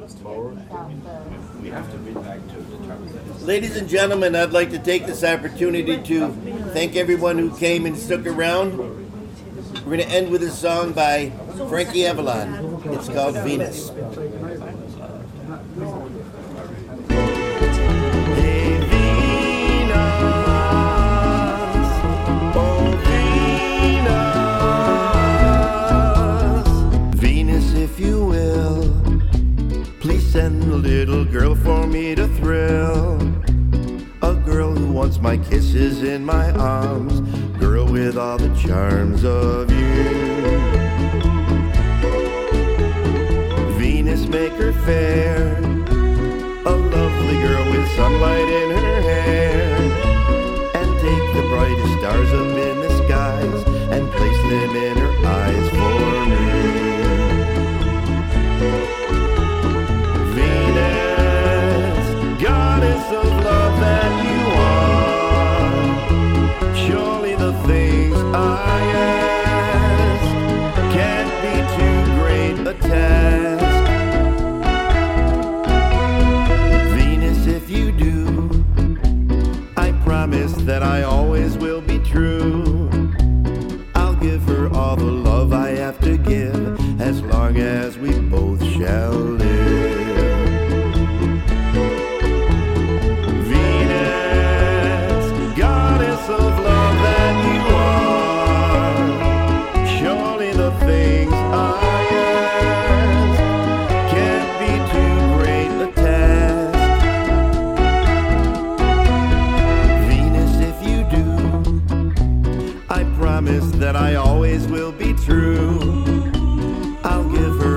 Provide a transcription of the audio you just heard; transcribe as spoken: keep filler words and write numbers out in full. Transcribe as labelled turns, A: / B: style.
A: We have to read back to the
B: Ladies and gentlemen, I'd like to take this opportunity to thank everyone who came and stuck around. We're going to end with a song by Frankie Avalon. It's called Venus. Hey, Venus, oh Venus, Venus, if you will, please send a little girl for me to thrill. A girl who wants my kisses in my arms, girl with all the charms of you. Venus, make her fair, a lovely girl with sunlight in her hair, and take the brightest stars up in the skies and place them in her eyes for me. Venus, goddess of love that you are, surely the things I ask can't be too great a task. Venus, if you do, I promise that I always will be true. I'll give her all the love I have to give, as long as we both shall live. Venus, goddess of love that you are, surely the things I ask can't be too great a task. Venus, if you do, I promise that I always will be true. I'll give her